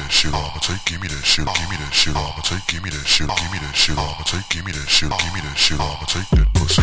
that shit, I'ma take, give me that shit, give me that shit, I'ma take, give me that shit, give me that shit, I'ma take, give me that shit, give me that shit, I'ma take that pussy.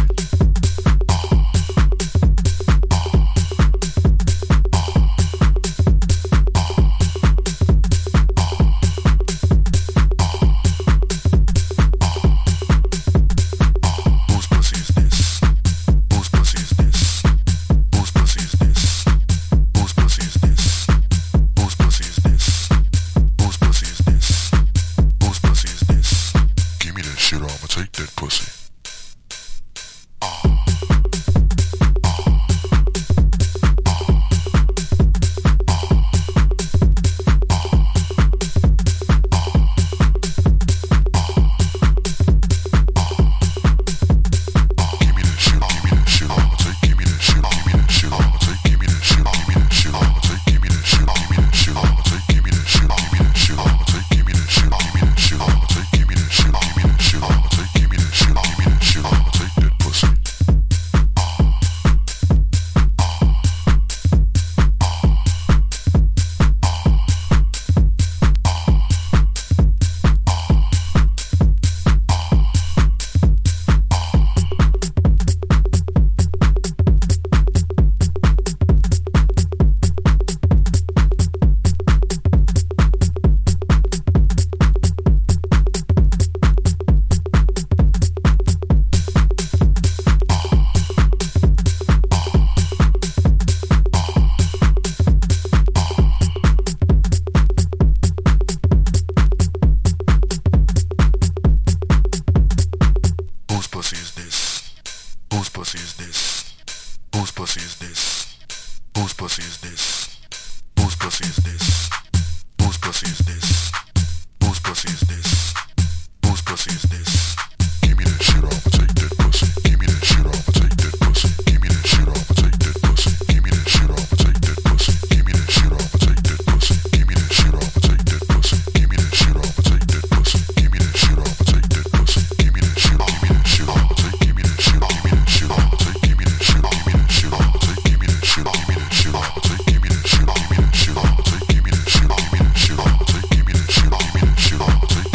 Take that pussy. Whose pussy is this? Whose pussy is this? Whose pussy is this? Whose pussy is this? Whose pussy is this? Whose pussy is this?